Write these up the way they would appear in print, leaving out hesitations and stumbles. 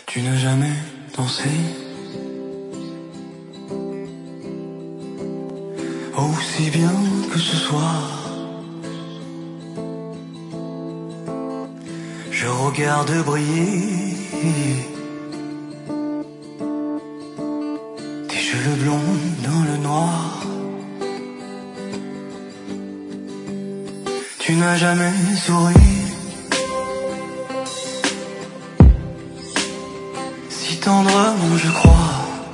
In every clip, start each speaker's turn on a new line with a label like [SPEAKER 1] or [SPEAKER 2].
[SPEAKER 1] Tu n'as jamais dansé aussi bien que ce soir. Je regarde briller tes cheveux blonds dans le noir. Tu n'as jamais souri si tendrement, je crois.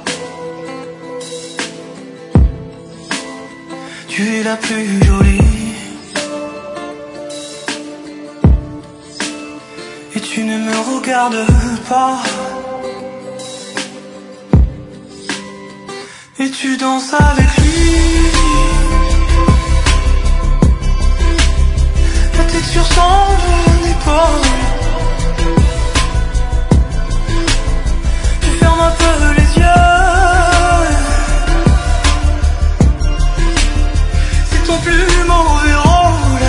[SPEAKER 1] Tu es la plus jolie et tu ne me regardes pas. Et tu danses avec lui, la tête sur son épaule. Tu fermes un peu les yeux, c'est ton plus mauvais rôle.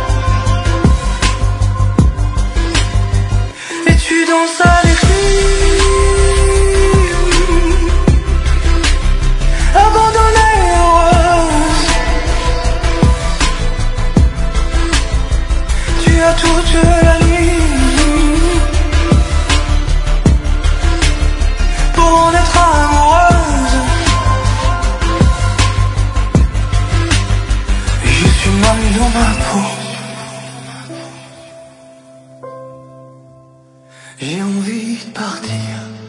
[SPEAKER 1] Et tu danses avec lui, abandonnée, heureuse. Tu as toute la nuit pour en être amoureuse. Et je suis mal dans ma peau. J'ai envie de partir.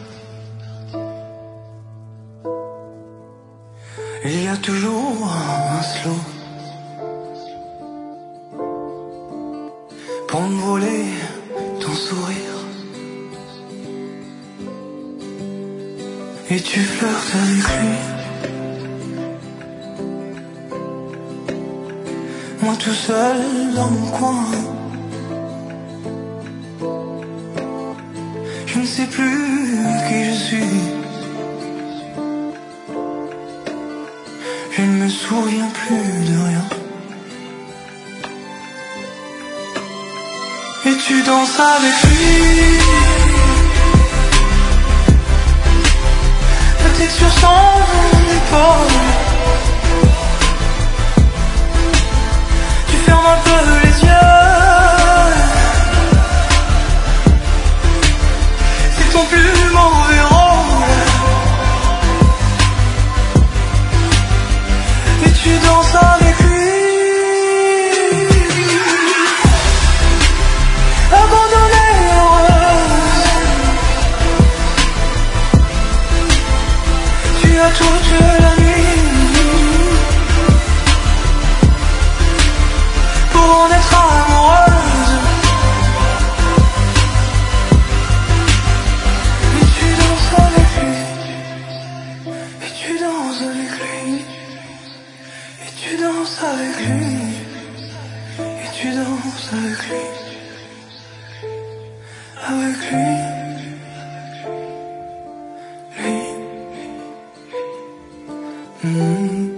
[SPEAKER 1] Il y a toujours un slow pour me voler ton sourire. Et tu flirtes avec lui, moi tout seul dans mon coin. Je ne sais plus qui je suis, je ne me souviens plus de rien. Et tu danses avec lui, la tête sur son épaule. Tu fermes un peu les yeux, c'est ton plus mauvais rôle. Et tu danses avec lui, abandonnée, heureuse. Tu as toute la nuit pour en être amoureuse. Et tu danses avec lui, et tu danses avec lui, et tu danses avec lui, et tu danses avec lui, avec lui, lui.